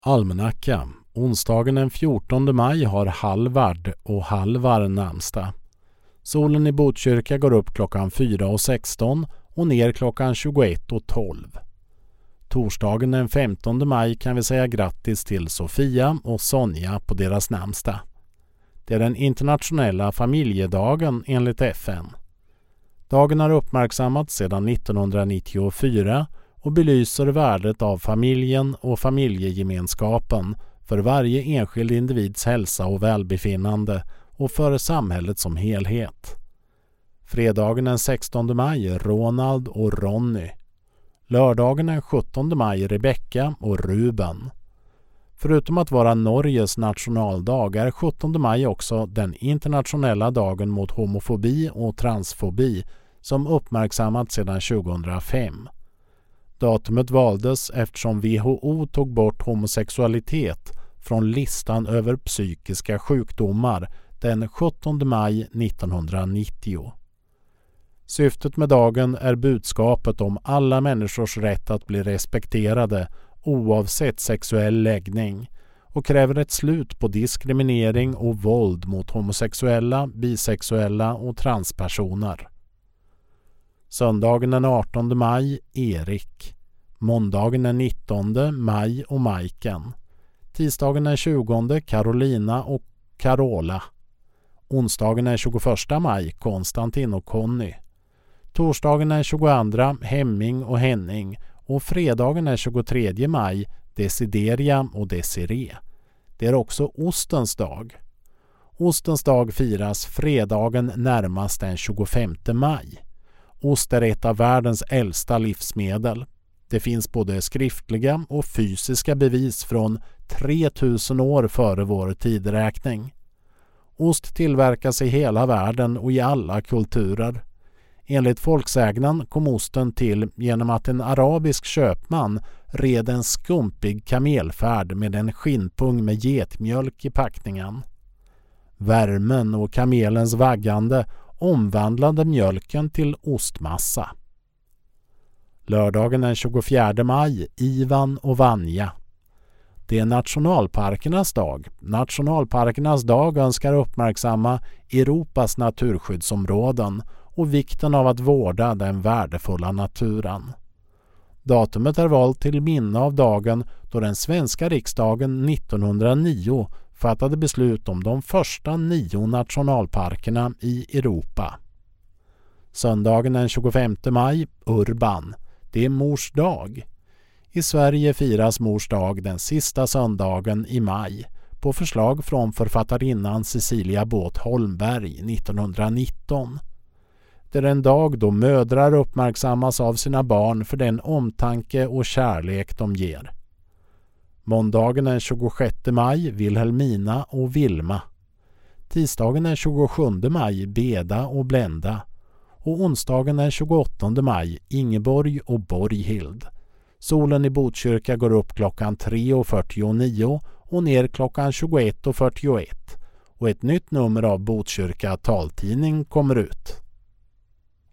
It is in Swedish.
Almanacka. Onsdagen den 14 maj har Halvard och Halvar namnsdag. Solen i Botkyrka går upp klockan 4:16 och ner klockan 21:12. Torsdagen den 15 maj kan vi säga grattis till Sofia och Sonja på deras namnsdag. Det är den internationella familjedagen enligt FN. Dagen har uppmärksammats sedan 1994 och belyser värdet av familjen och familjegemenskapen för varje enskild individs hälsa och välbefinnande och för samhället som helhet. Fredagen den 16 maj Ronald och Ronny. Lördagen den 17 maj Rebecka och Ruben. Förutom att vara Norges nationaldag är 17 maj också den internationella dagen mot homofobi och transfobi som uppmärksammats sedan 2005. Datumet valdes eftersom WHO tog bort homosexualitet från listan över psykiska sjukdomar den 17 maj 1990. Syftet med dagen är budskapet om alla människors rätt att bli respekterade oavsett sexuell läggning och kräver ett slut på diskriminering och våld mot homosexuella, bisexuella och transpersoner. Söndagen den 18 maj Erik. Måndagen den 19 maj och Majken. Tisdagen den 20 Carolina och Carola. Onsdagen den 21 maj Konstantin och Conny. Torsdagen den 22 Hemming och Henning och fredagen den 23 maj Desideria och Desiree. Det är också ostens dag. Ostens dag firas fredagen närmast den 25 maj. Ost är ett av världens äldsta livsmedel. Det finns både skriftliga och fysiska bevis från 3000 år före vår tideräkning. Ost tillverkas i hela världen och i alla kulturer. Enligt folksägnen kom osten till genom att en arabisk köpman red en skumpig kamelfärd med en skinnpung med getmjölk i packningen. Värmen och kamelens vaggande omvandlade mjölken till ostmassa. Lördagen den 24 maj Ivan och Vanja. Det är nationalparkernas dag. Nationalparkernas dag önskar uppmärksamma Europas naturskyddsområden och vikten av att vårda den värdefulla naturen. Datumet är valt till minne av dagen då den svenska riksdagen 1909 fattade beslut om de första 9 nationalparkerna i Europa. Söndagen den 25 maj Urban. Det är mors dag. I Sverige firas mors dag den sista söndagen i maj på förslag från författarinnan Cecilia Båth Holmberg 1919. Det är en dag då mödrar uppmärksammas av sina barn för den omtanke och kärlek de ger. Måndagen den 26 maj Wilhelmina och Vilma. Tisdagen den 27 maj Beda och Blenda. Och onsdagen den 28 maj Ingeborg och Borghild. Solen i Botkyrka går upp klockan 3:49 och ner klockan 21:41. Och ett nytt nummer av Botkyrka taltidning kommer ut.